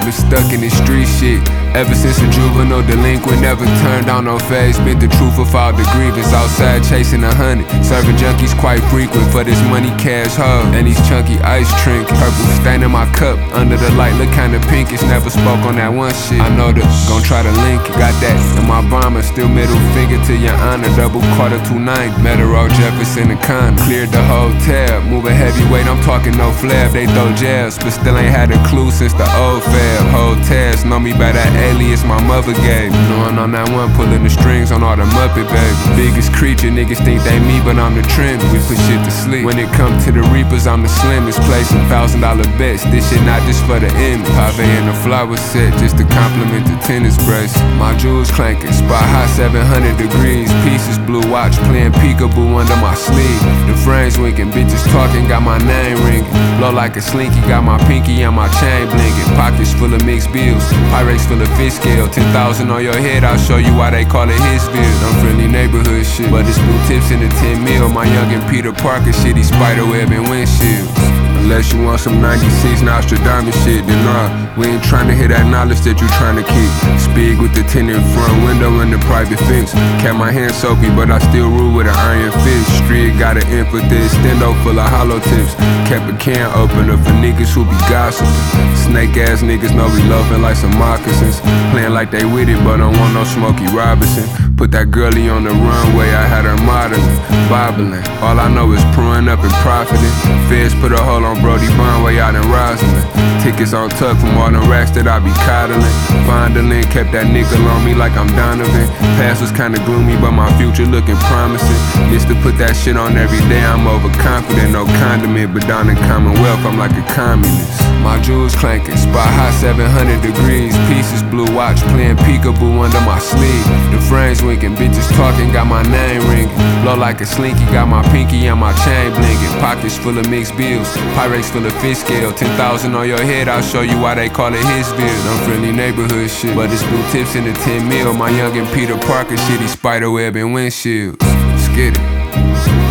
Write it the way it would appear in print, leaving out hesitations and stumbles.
I've been stuck in this street shit ever since a juvenile delinquent. Never turned on no phase, spent the truth of all the grievance. Outside chasing 100, serving junkies quite frequent for this money cash hoe and these chunky ice trinkets. Purple stain in my cup, under the light look kinda pinkish. Never spoke on that one shit, I know the gon' try to link it. Got that in my bomber, still middle finger to your honor. Double quarter 290, Metro Jefferson and Con. Cleared the hotel, moving heavyweight, I'm talking no flab. They throw jails, but still ain't had a clue since the old fab. Hotels know me by that alias my mother gave. Knowing on that one, pulling the strings on all the Muppet baby. Biggest creature, niggas think they me, but I'm the trend. We put shit to sleep. When it come to the reapers, I'm the slimmest. Placing $1,000 bets. This shit not just for the image. Pave and the flower set, just to compliment the tennis brace. My jewels clanking, spot hot 700 degrees. Pieces blue watch, playing peekaboo under my sleeve. The frames winking, bitches talking, got my name ringing. Blow like a slinky, got my pinky and my chain blinking. Pockets full of mixed bills, Pyrex full of fish scale. 10,000 on your head, I'll show you why they call it Hitsville. I'm friendly neighborhood shit, but it's blue tips in the 10 mil. My youngin' Peter Parker shit, he spiderweb and windshields. Unless you want some 96 Nostradamus shit, then nah, we ain't tryna hear that knowledge that you tryna keep. Speak with the tinted front window and the private fence. Kept my hands soapy, but I still rule with an iron fist. Street got an end for this, stendo full of hollow tips. Kept a can opener for niggas who be gossiping. Snake ass niggas know we loafing like some moccasins. Playing like they with it, but don't want no Smokey Robinson. Put that girlie on the runway, I had her modeling, bobbling. All I know is pruning up and profiting. Feds put a hole on Brody Bonway out in Rosalind. Tickets on tuck from all the racks that I be coddling. Fondling, kept that nickel on me like I'm Donovan. Past was kinda gloomy, but my future looking promising. Used to put that shit on every day, I'm overconfident, no condiment. But down in Commonwealth, I'm like a communist. My jewels clanking, spot hot 700 degrees. Pieces blue watch, playing peekaboo under my sleeve. The frames winking, bitches talking, got my name ringing. Blow like a slinky, got my pinky and my chain blinking. Pockets full of mixed bills, Pyrex full of fish scale. 10,000 on your head, I'll show you why they call it Hitsville. I'm friendly neighborhood shit, but it's blue tips in the 10 mil. My youngin' Peter Parker shit, he spiderweb and windshields. Let's get it.